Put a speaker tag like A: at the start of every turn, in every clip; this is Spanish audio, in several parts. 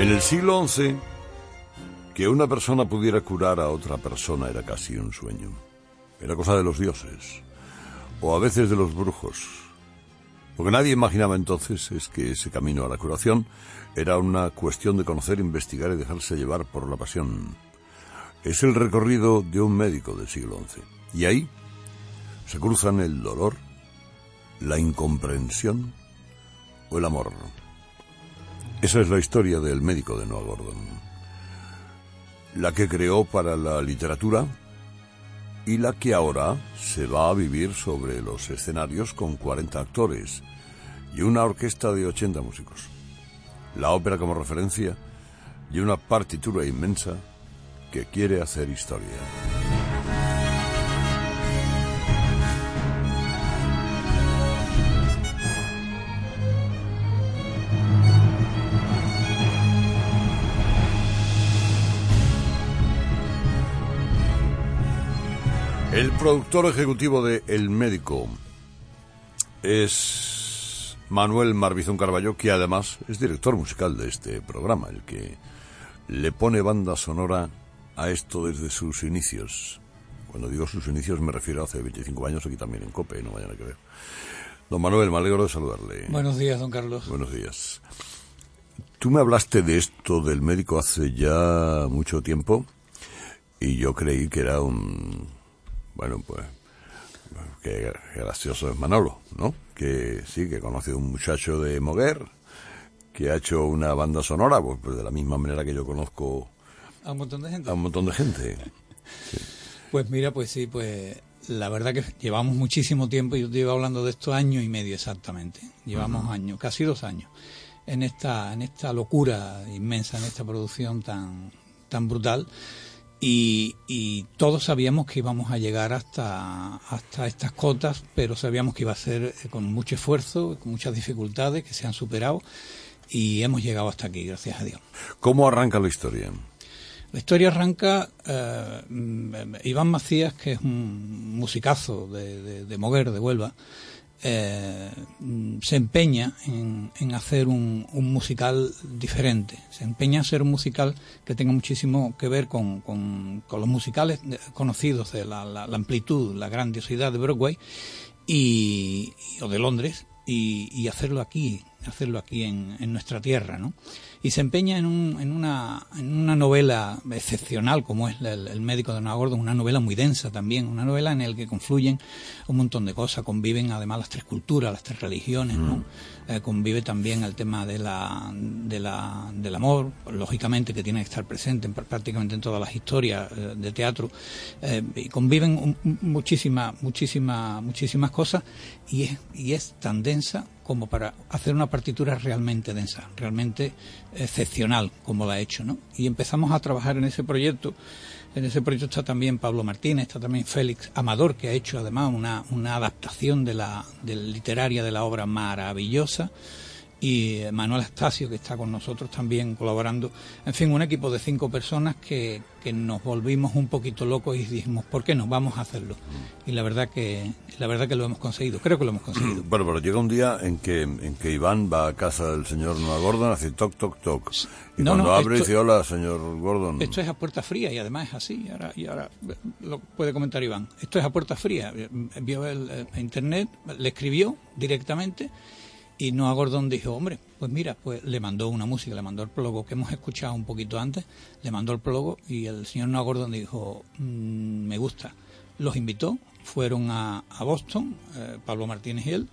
A: En el siglo XI, que una persona pudiera curar a otra persona era casi un sueño. Era cosa de los dioses, o a veces de los brujos. Lo que nadie imaginaba entonces es que ese camino a la curación era una cuestión de conocer, investigar y dejarse llevar por la pasión. Es el recorrido de un médico del siglo XI. Y ahí se cruzan el dolor, la incomprensión o el amor. Esa es la historia del médico de Noah Gordon, la que creó para la literatura y la que ahora se va a vivir sobre los escenarios con 40 actores y una orquesta de 80 músicos. La ópera como referencia y una partitura inmensa que quiere hacer historia. El productor ejecutivo de El Médico es Manuel Marbizón Carballo, que además es director musical de este programa, el que le pone banda sonora a esto desde sus inicios. Cuando digo sus inicios me refiero a hace 25 años, aquí también en COPE, no vayan a creer. Don Manuel, me alegro de saludarle.
B: Buenos días, don Carlos.
A: Buenos días. Tú me hablaste de esto del Médico hace ya mucho tiempo y yo creí que era un... Bueno, pues, qué gracioso es Manolo, ¿no? Que sí, que conoce a un muchacho de Moguer, que ha hecho una banda sonora, pues de la misma manera que yo conozco
B: a un montón de gente.
A: A un montón de gente. Sí.
B: Pues mira, pues sí, pues la verdad que llevamos muchísimo tiempo, yo te iba hablando de esto 1 año y medio exactamente. Llevamos años, casi 2 años, en esta locura inmensa, en esta producción tan brutal. Y todos sabíamos que íbamos a llegar hasta estas cotas, pero sabíamos que iba a ser con mucho esfuerzo, con muchas dificultades que se han superado y hemos llegado hasta aquí, gracias a Dios.
A: ¿Cómo arranca la historia?
B: La historia arranca, Iván Macías, que es un musicazo de Moguer, de Huelva, se empeña en hacer un musical diferente, se empeña en hacer un musical que tenga muchísimo que ver con los musicales conocidos de la amplitud, la grandiosidad de Broadway o de Londres y hacerlo aquí en nuestra tierra, ¿no? Y se empeña en una novela excepcional como es el Médico de Noah Gordon, una novela muy densa también, una novela en la que confluyen un montón de cosas, conviven además las 3 culturas, las 3 religiones, ¿no? Convive también el tema del amor, lógicamente que tiene que estar presente prácticamente en todas las historias de teatro, y conviven muchísimas cosas y es tan densa como para hacer una partitura realmente densa, realmente excepcional, como la ha hecho, ¿no? Y empezamos a trabajar en ese proyecto. En ese proyecto está también Pablo Martínez, está también Félix Amador, que ha hecho además una adaptación de literaria de la obra maravillosa, y Manuel Astacio, que está con nosotros también colaborando. En fin, un equipo de 5 personas que nos volvimos un poquito locos y dijimos, ¿por qué no? Vamos a hacerlo. Y la verdad que lo hemos conseguido, creo que lo hemos conseguido.
A: Bueno, pero llega un día en que Iván va a casa del señor Noah Gordon, hace toc, toc, toc. Y cuando abre dice, hola, señor Gordon.
B: Esto es a puerta fría y además es así. Y ahora lo puede comentar Iván. Esto es a puerta fría. Vio el internet, le escribió directamente. Y Noah Gordon dijo, hombre, pues mira, pues le mandó una música, le mandó el prólogo que hemos escuchado un poquito antes, le mandó el prólogo y el señor Noah Gordon dijo, me gusta. Los invitó, fueron a Boston, Pablo Martínez y él,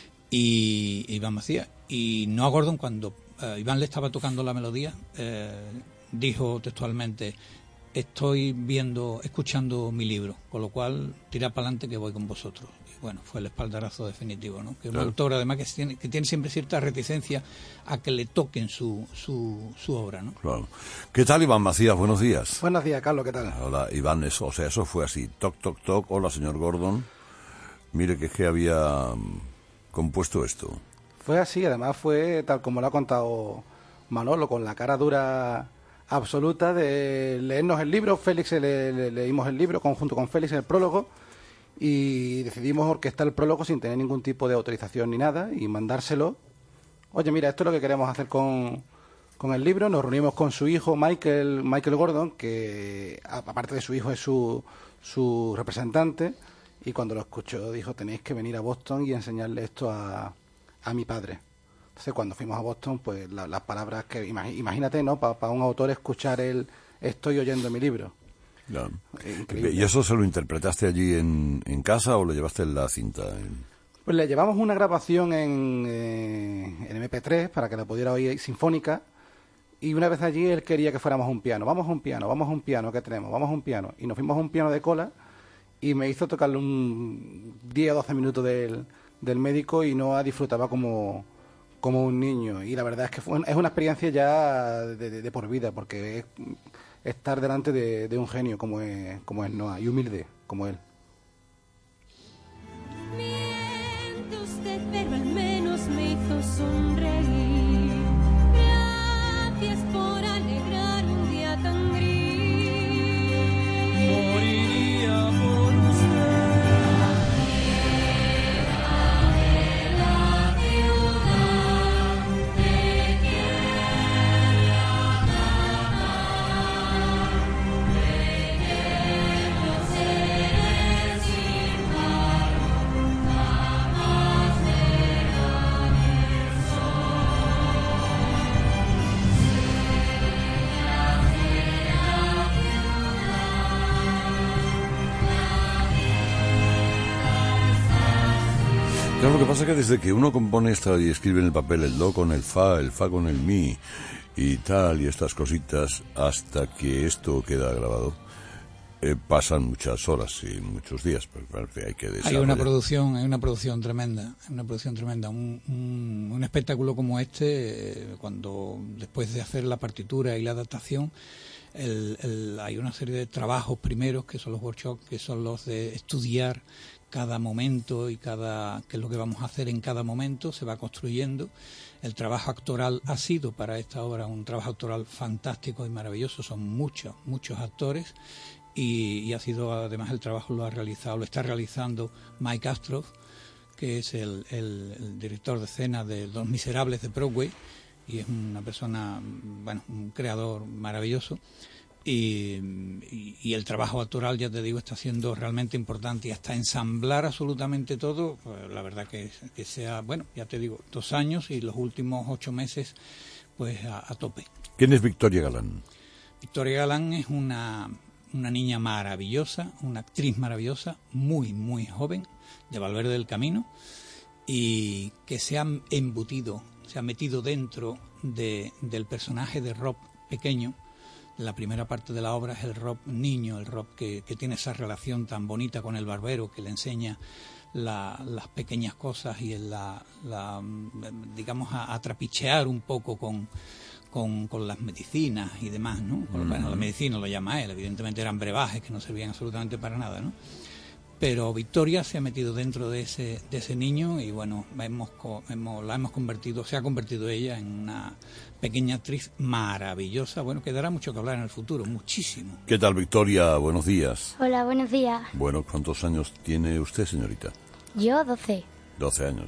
B: y Iván Macías. Y Noah Gordon, cuando Iván le estaba tocando la melodía, dijo textualmente, estoy escuchando mi libro, con lo cual tirad para adelante que voy con vosotros. Y bueno, fue el espaldarazo definitivo, ¿no? Que un autor además que tiene siempre cierta reticencia a que le toquen su obra, ¿no?
A: Claro. ¿Qué tal, Iván Macías? Buenos días.
C: Buenos días, Carlos, ¿qué tal?
A: Hola, Iván, eso fue así, toc, toc, toc, hola, señor Gordon, mire que había compuesto esto.
C: Fue así, además fue tal como lo ha contado Manolo, con la cara dura absoluta de leernos el libro. Félix leímos el libro junto con Félix, el prólogo, y decidimos orquestar el prólogo sin tener ningún tipo de autorización ni nada y mandárselo. Oye, mira, esto es lo que queremos hacer con con el libro. Nos reunimos con su hijo Michael Gordon, que aparte de su hijo es su representante, y cuando lo escuchó dijo: tenéis que venir a Boston y enseñarle esto a mi padre. Entonces cuando fuimos a Boston, pues las palabras que... Imagínate, ¿no? Para un autor escuchar el estoy oyendo mi libro.
A: No.
C: Increíble.
A: ¿Y eso se lo interpretaste allí en casa o lo llevaste en la cinta?
C: Pues le llevamos una grabación en MP3 para que la pudiera oír sinfónica, y una vez allí él quería que fuéramos a un piano. Vamos a un piano, ¿qué tenemos? Vamos a un piano. Y nos fuimos a un piano de cola y me hizo tocarle un 10 o 12 minutos del médico y Noah disfrutaba como un niño. Y la verdad es que es una experiencia ya de por vida, porque es estar delante de un genio como es Noah, y humilde como él.
D: Miente usted, pero al menos me hizo sonreír. Gracias por alegrar un día tan gris. Moriría por
A: Claro, lo que pasa es que desde que uno compone esta y escribe en el papel el do con el fa con el mi y tal, y estas cositas, hasta que esto queda grabado, pasan muchas horas y muchos días, porque hay que desarrollar.
B: Hay una producción tremenda, un espectáculo como este, cuando después de hacer la partitura y la adaptación, hay una serie de trabajos primeros, que son los workshops, que son los de estudiar cada momento y qué es lo que vamos a hacer en cada momento. Se va construyendo. El trabajo actoral ha sido para esta obra un trabajo actoral fantástico y maravilloso. Son muchos actores, y ha sido, además, el trabajo lo está realizando Mike Astrof, que es el director de escena de Los Miserables de Broadway, y es una persona, un creador maravilloso. Y el trabajo actoral, ya te digo, está siendo realmente importante, y hasta ensamblar absolutamente todo, pues la verdad que sea, ya te digo, 2 años y los últimos 8 meses pues a tope.
A: ¿Quién es Victoria Galán?
B: Victoria Galán es una niña maravillosa, una actriz maravillosa, muy, muy joven, de Valverde del Camino, y que se ha metido dentro del personaje de Rob pequeño. La primera parte de la obra es el Rob niño, el Rob que tiene esa relación tan bonita con el barbero, que le enseña las pequeñas cosas y digamos a trapichear un poco con las medicinas y demás, ¿no? Bueno, la medicina lo llama él, evidentemente eran brebajes que no servían absolutamente para nada, ¿no? Pero Victoria se ha metido dentro de ese niño, y bueno, se ha convertido ella en una pequeña actriz maravillosa, que dará mucho que hablar en el futuro, muchísimo.
A: ¿Qué tal, Victoria? Buenos días.
E: Hola, buenos días.
A: Bueno, ¿cuántos años tiene usted, señorita?
E: Yo 12.
A: 12 años.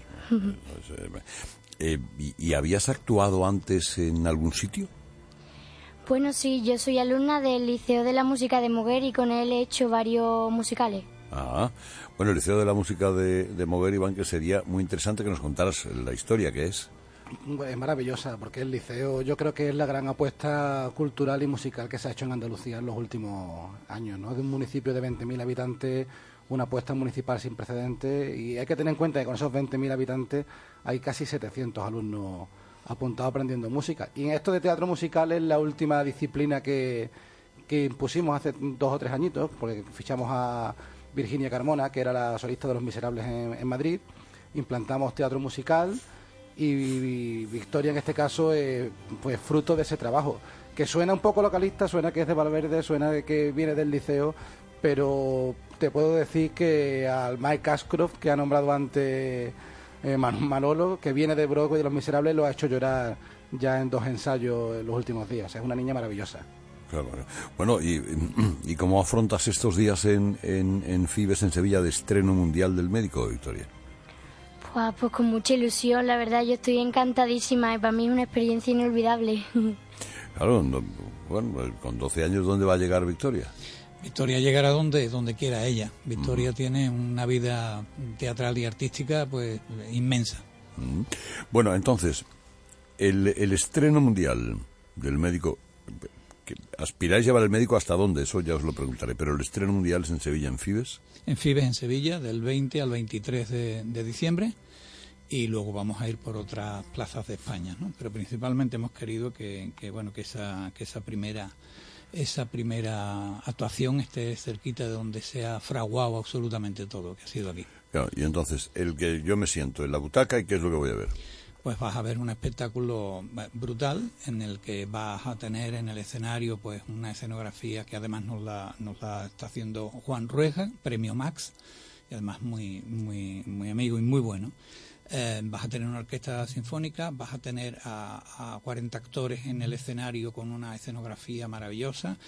A: ¿Y habías actuado antes en algún sitio?
E: Bueno, sí, yo soy alumna del Liceo de la Música de Moguer, y con él he hecho varios musicales.
A: Ah, bueno, el Liceo de la Música de Moguer, Iván, que sería muy interesante que nos contaras la historia que es.
C: Es maravillosa, porque el liceo yo creo que es la gran apuesta cultural y musical que se ha hecho en Andalucía en los últimos años, ¿no? De un municipio de 20.000 habitantes, una apuesta municipal sin precedentes, y hay que tener en cuenta que con esos 20.000 habitantes hay casi 700 alumnos apuntados aprendiendo música. Y en esto de teatro musical es la última disciplina que impusimos hace 2 o 3 añitos, porque fichamos a Virginia Carmona, que era la solista de Los Miserables en Madrid, implantamos teatro musical, y Victoria en este caso pues fruto de ese trabajo, que suena un poco localista, suena que es de Valverde, suena que viene del liceo, pero te puedo decir que al Mike Ashcroft, que ha nombrado antes Manolo, que viene de Broadway y de Los Miserables, lo ha hecho llorar ya en 2 ensayos en los últimos días. Es una niña maravillosa.
A: Claro. Bueno, ¿y cómo afrontas estos días en Fibes, en Sevilla, de estreno mundial del médico, Victoria?
E: Guau, pues con mucha ilusión, la verdad, yo estoy encantadísima y para mí es una experiencia inolvidable.
A: Claro, bueno, con 12 años, ¿dónde va a llegar Victoria?
B: Victoria llegará donde quiera ella. Victoria tiene una vida teatral y artística pues inmensa.
A: Bueno, entonces, el estreno mundial del Médico, ¿aspiráis llevar el Médico hasta dónde? Eso ya os lo preguntaré, pero el estreno mundial es en Sevilla, en Fibes.
B: En Fibes, en Sevilla, del 20 al 23 de diciembre, y luego vamos a ir por otras plazas de España, ¿no? Pero principalmente hemos querido que esa primera actuación esté cerquita de donde se ha fraguado absolutamente todo, que ha sido aquí.
A: Claro, y entonces, el que yo me siento en la butaca, ¿y qué es lo que voy a ver?
B: Pues vas a ver un espectáculo brutal en el que vas a tener en el escenario pues una escenografía que además nos la está haciendo Juan Rueja, premio Max, y además muy amigo y muy bueno. Vas a tener una orquesta sinfónica, vas a tener a 40 actores en el escenario con una escenografía maravillosa,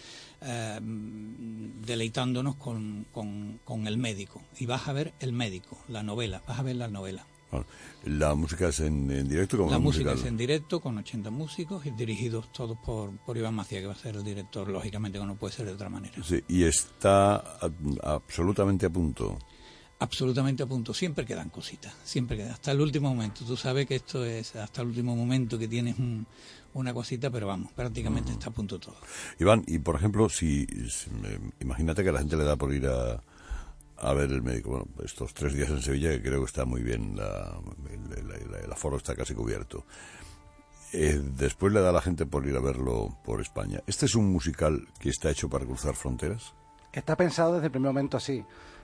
B: deleitándonos con El Médico. Y vas a ver El Médico, la novela, vas a ver la novela.
A: ¿La música es en directo? Como
B: la música es en directo, con 80 músicos y dirigidos todos por Iván Macías, que va a ser el director, lógicamente, que no puede ser de otra manera.
A: Sí, y está absolutamente a punto.
B: Absolutamente a punto. Siempre quedan cositas, siempre quedan, hasta el último momento. Tú sabes que esto es hasta el último momento que tienes una cosita, pero vamos, prácticamente está a punto todo.
A: Iván, y por ejemplo, imagínate que a la gente le da por ir a ver El Médico. Bueno, estos 3 días en Sevilla, que creo que está muy bien, el aforo está casi cubierto. Después le da a la gente por ir a verlo por España. ¿Este es un musical que está hecho para cruzar fronteras?
C: Está pensado desde el primer momento así.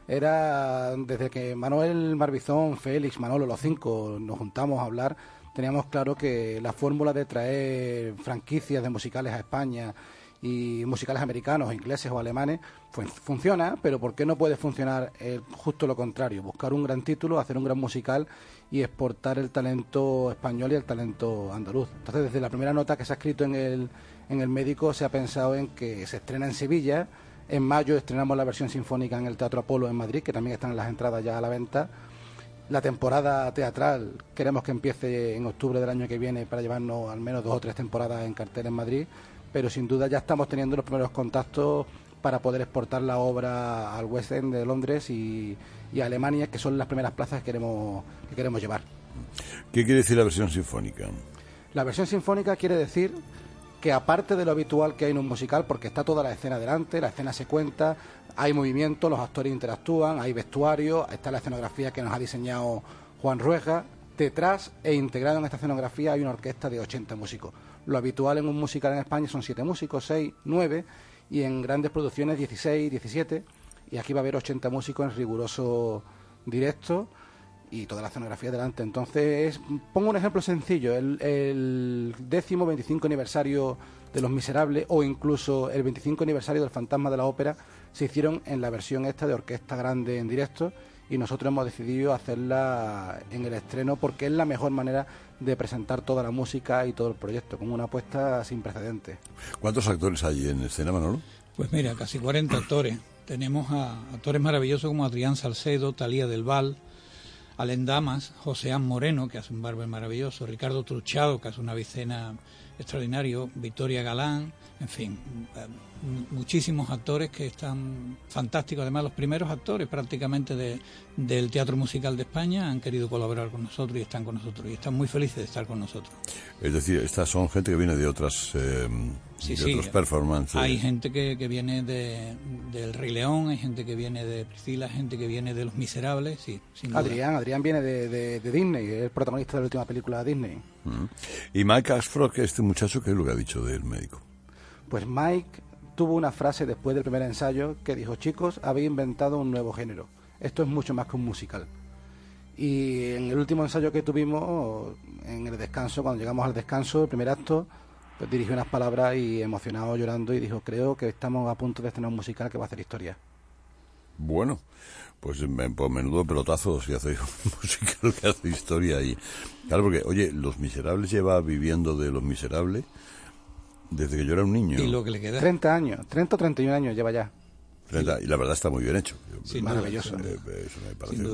C: Era desde que Manuel Barbizón, Félix, Manolo, los 5 nos juntamos a hablar, teníamos claro que la fórmula de traer franquicias de musicales a España y musicales americanos, ingleses o alemanes, funciona, pero ¿por qué no puede funcionar justo lo contrario? Buscar un gran título, hacer un gran musical y exportar el talento español y el talento andaluz. Entonces, desde la primera nota que se ha escrito en el Médico, se ha pensado en que se estrena en Sevilla. En mayo estrenamos la versión sinfónica en el Teatro Apolo en Madrid, que también están las entradas ya a la venta. La temporada teatral queremos que empiece en octubre del año que viene para llevarnos al menos 2 o 3 temporadas en cartel en Madrid, pero sin duda ya estamos teniendo los primeros contactos para poder exportar la obra al West End de Londres y a Alemania, que son las primeras plazas que queremos llevar.
A: ¿Qué quiere decir la versión sinfónica?
C: La versión sinfónica quiere decir que aparte de lo habitual que hay en un musical, porque está toda la escena delante, la escena se cuenta, hay movimiento, los actores interactúan, hay vestuario, está la escenografía que nos ha diseñado Juan Rueja, detrás e integrado en esta escenografía hay una orquesta de 80 músicos. Lo habitual en un musical en España son 7 músicos, 6, 9, y en grandes producciones 16, 17, y aquí va a haber 80 músicos en riguroso directo y toda la escenografía delante. Entonces, pongo un ejemplo sencillo, el 25 aniversario de Los Miserables o incluso el 25 aniversario del Fantasma de la Ópera se hicieron en la versión esta de orquesta grande en directo, y nosotros hemos decidido hacerla en el estreno porque es la mejor manera de presentar toda la música y todo el proyecto, con una apuesta sin precedentes.
A: ¿Cuántos actores hay en escena, Manolo?
B: Pues mira, casi 40 actores. Tenemos a actores maravillosos como Adrián Salcedo, Talía del Val, Alén Damas, Joseán Moreno, que hace un Barber maravilloso, Ricardo Truchado, que hace una Vicena extraordinario, Victoria Galán, en fin, muchísimos actores que están fantásticos. Además, los primeros actores prácticamente del teatro musical de España han querido colaborar con nosotros y están con nosotros, y están muy felices de estar con nosotros.
A: Es decir, estas son gente que viene de otras otros performances.
B: Hay gente que viene del Rey León, hay gente que viene de Priscila, gente que viene de Los Miserables, sí, sin duda.
C: Adrián viene de Disney, es el protagonista de la última película de Disney.
A: Y Mike Ashford, este muchacho, ¿qué es lo que ha dicho del Médico?
C: Pues Mike tuvo una frase después del primer ensayo que dijo: chicos, habéis inventado un nuevo género, esto es mucho más que un musical. Y en el último ensayo que tuvimos, en el descanso, cuando llegamos al descanso, el primer acto, pues dirigió unas palabras y emocionado, llorando, y dijo: creo que estamos a punto de estrenar un musical que va a hacer historia.
A: Bueno, pues menudo pelotazo si hace un musical que hace historia. Y claro, porque, oye, Los Miserables lleva viviendo de Los Miserables desde que yo era un niño.
B: Y lo que le queda.
C: 30 o 31 años lleva ya.
A: 30, y la verdad está muy bien hecho.
B: Sin
C: maravilloso.
B: duda,
A: Eso me parece
B: sin duda.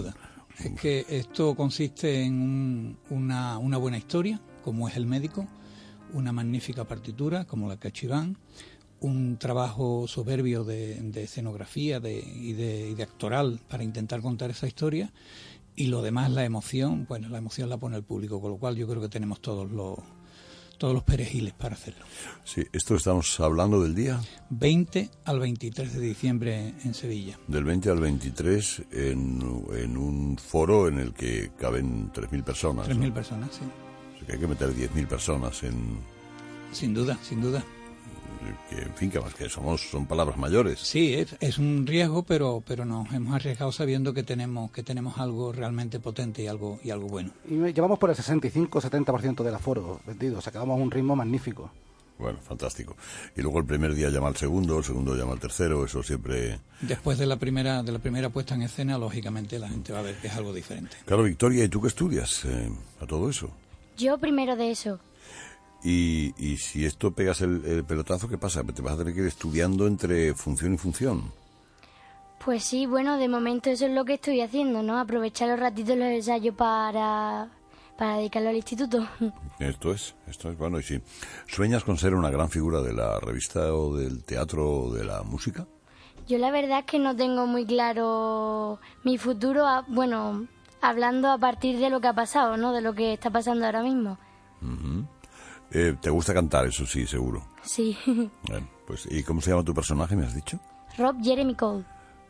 B: Es que esto consiste en una buena historia, como es El médico, una magnífica partitura, como la Cachiván, un trabajo soberbio de escenografía y de actoral para intentar contar esa historia, y lo demás, la emoción, bueno, la emoción la pone el público, con lo cual yo creo que tenemos todos los perejiles para hacerlo.
A: Sí, esto estamos hablando del día
B: 20 al 23 de diciembre en Sevilla.
A: del 20 al 23 en un foro en el que caben 3.000 personas.
B: 3.000
A: ¿no?
B: personas, sí.
A: O sea que hay que meter 10.000 personas en...
B: Sin duda, sin duda.
A: Que, en fin, que más que son palabras mayores.
B: Sí, es un riesgo, pero nos hemos arriesgado sabiendo que tenemos algo realmente potente y algo bueno.
C: Y llevamos por el 65-70% del aforo vendido, o sea que vamos a un ritmo magnífico.
A: Bueno, fantástico. Y luego el primer día llama al segundo, el segundo llama al tercero, eso siempre...
B: Después de la primera puesta en escena, lógicamente la gente va a ver que es algo diferente.
A: Claro, Victoria, ¿y tú qué estudias a todo eso?
E: Yo primero de eso.
A: Y si esto pegas el pelotazo, ¿qué pasa? Te vas a tener que ir estudiando entre función y función.
E: Pues sí, bueno, de momento eso es lo que estoy haciendo, ¿no? Aprovechar los ratitos de los ensayos para dedicarlo al instituto.
A: Esto es, bueno, y si sueñas con ser una gran figura de la revista o del teatro o de la música.
E: Yo la verdad es que no tengo muy claro mi futuro, bueno, hablando a partir de lo que ha pasado, ¿no? De lo que está pasando ahora mismo.
A: Uh-huh. ¿Te gusta cantar? Eso sí, seguro.
E: Sí.
A: Bueno, pues, ¿y cómo se llama tu personaje, me has dicho?
E: Rob Jeremy Cole.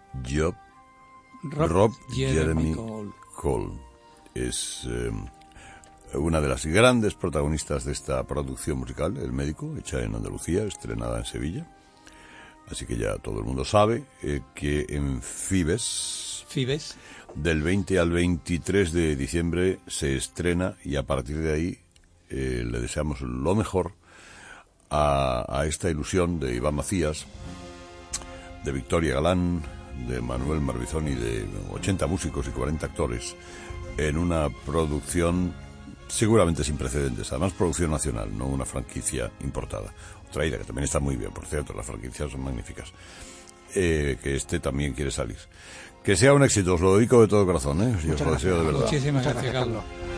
A: Rob Jeremy Cole. Es una de las grandes protagonistas de esta producción musical, El médico, hecha en Andalucía, estrenada en Sevilla. Así que ya todo el mundo sabe que en Fibes, del 20 al 23 de diciembre se estrena, y a partir de ahí le deseamos lo mejor a esta ilusión de Iván Macías, de Victoria Galán, de Manuel Marbizón y de 80 músicos y 40 actores en una producción seguramente sin precedentes, además producción nacional, no una franquicia importada, traída, que también está muy bien, por cierto, las franquicias son magníficas, que también quiere salir. Que sea un éxito, os lo dedico de todo corazón, yo os lo deseo de verdad.
B: Muchísimas gracias, Carlos.